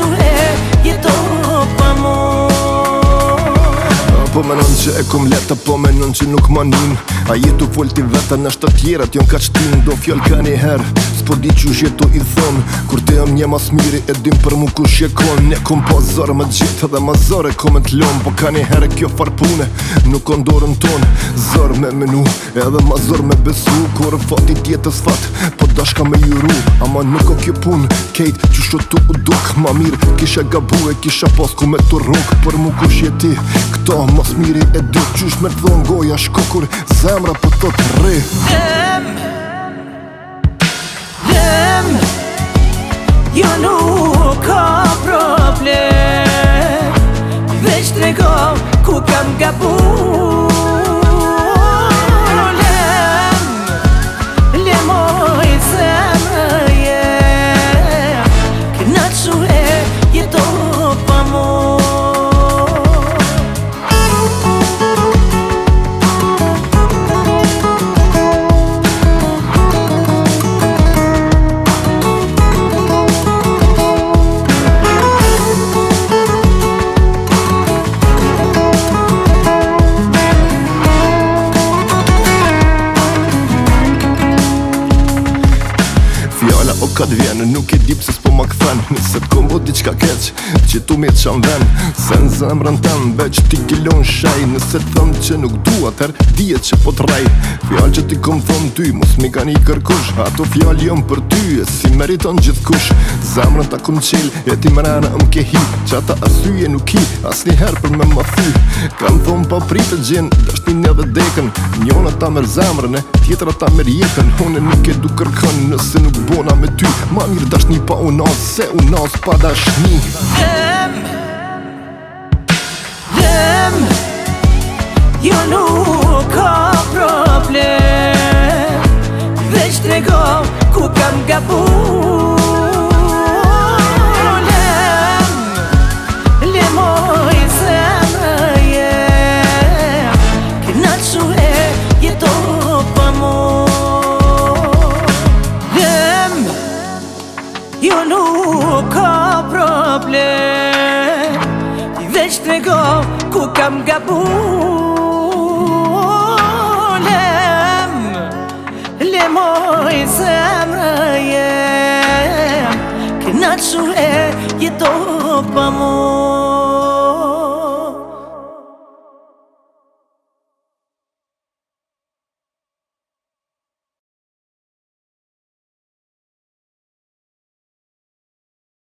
e jeto pa mu. Po menon që e kom leta, po menon që nuk ma nin. A jetu folë t'i veta në shtë tjerat jon ka qtin. Do fjall ka një her, s'po di që jetu i thon. Kur te jam një mas miri e dim për mu kush je kon. Ne kom pa zore me gjithë edhe ma zore kom e t'lon. Po ka një her e kjo farpune nuk o ndorën ton. Zor me menu edhe ma zor me besu. Kur fati tjetës fat, po dashka me juru. Ama nuk o kjo pun, kejt që shotu u duk. Ma mirë kisha gabu e kisha pas ku me të ruk. Për mu kush je ti, këto mas miri e dy. Qysh me t'dhon goja shkokur, zemra po të rri. Lem, jo nuk ka problem. Veç t'rego ku kam gabu. Lemoj zemrë, knaqu e jeto pa mu. Fjalla o ka t'vjenë, nuk e dip se s'po ma këthen. Nëse t'kom bo diqka keq, që tu me t'qan ven. Se në zemrën tem, veç ti kilon shaj. Nëse t'thëm që nuk du atër, dijet që po t'rej. Fjall që ti kom thëm ty, mos mi ka një kërkush. Ato fjall jom për ty, e si meriton gjithkush. Zemrën ta kom qel, e ti mrena ke hi. Që ata asyje nuk hi, as një her për me ma thy. Kam thëm pa pritë gjen, dashtin edhe dekën. Njona ta mer zemrën e, tjetra ta mer jetën. Hone nuk e du kërkën, nëse nuk bona me ty. Ma mirë dashni pa unas, se unas pa dashni. Lem, jo nuk ka problem. Veç t'rego ku kam gabu. Lemoj zemrë, knaqu e jeto pa mu. Jo nuk ka problem. Veç t'rego ku kam gabu. Lemoj zemrë, knaqu e jeto pa mu.